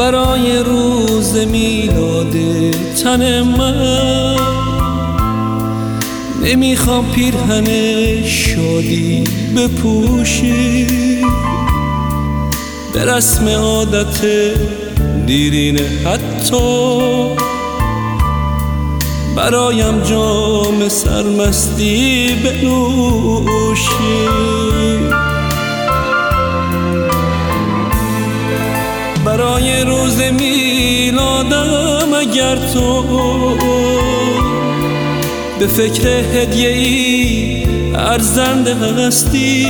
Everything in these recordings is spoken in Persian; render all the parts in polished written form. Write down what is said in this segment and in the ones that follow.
برای روز میلاد تن من نمیخوام پیرهن شادی بپوشی، به رسم عادت دیرینه حتی برایم جام سرمستی بنوشی. برای روز میلادم اگر تو به فکر هدیه‌ای ارزنده هستی،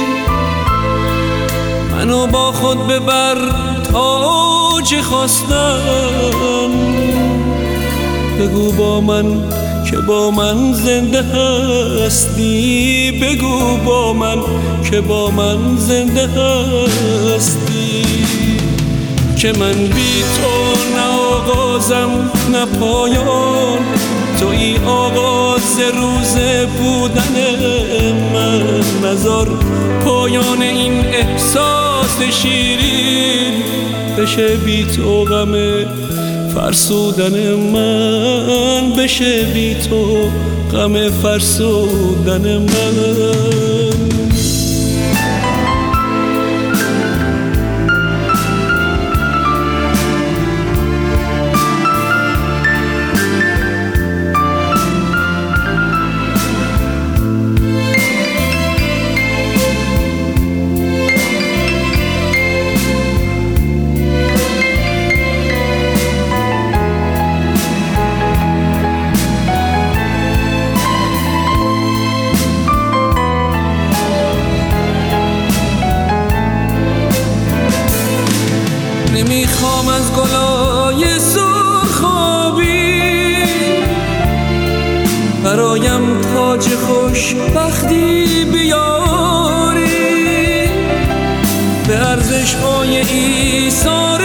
منو با خود ببر تا چه خواستم، بگو با من که با من زنده هستی، بگو با من که با من زنده هستی. که من بی تو نه آغازم نه پایان، توی آغاز روز بودن من، نذار پایان این احساس شیرین بشه بی تو غم فرسودن من، بشه بی تو غم فرسودن من. نمیخوام از گلای سرخابی برایم تاج خوشبختی بیاری، به ارزش‌های ایثار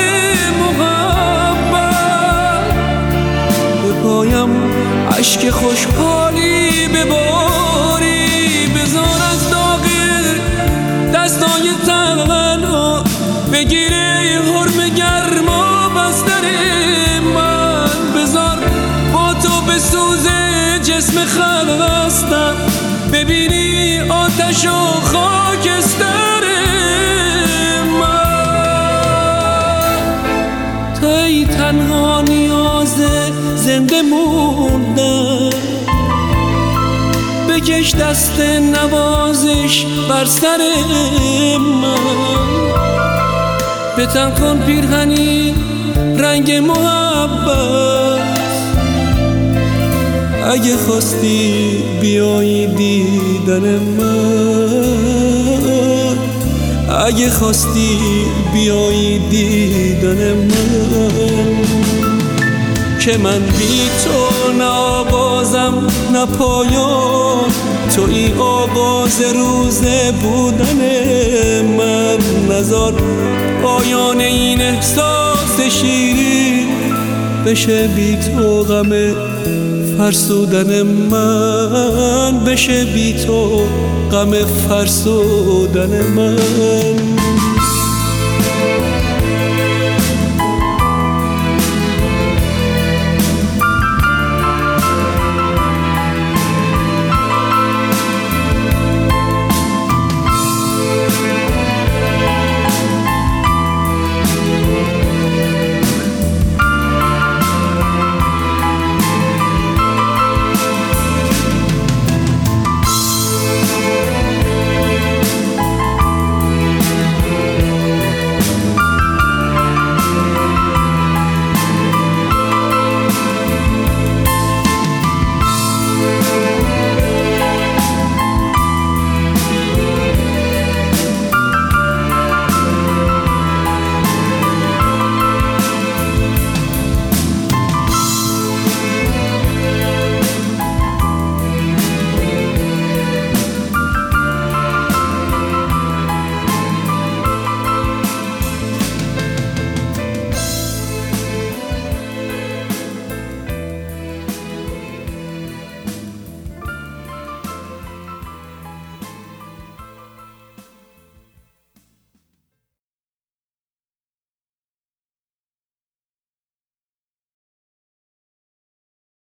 محبت به پایم اشک خوشحالی بباری. بذار از داغ دستای تنها بگیره حرم گرما بستر من، بذار با تو بسوزه جسم خستم، ببینی آتش و خاکستر من. توی تنها نیاز زنده موندن، بکش دست نوازش بر سر من، به تن کن پیرهنی رنگ محبت. اگه خواستی بیایی دیدن من، اگه خواستی بیایی دیدن من. که من بی تو نه آغازم نه پایان، توی آغاز روز بودن من، نذار پایان این احساس شیرین بشه بی تو غم فرسودن من، بشه بی تو غم فرسودن من.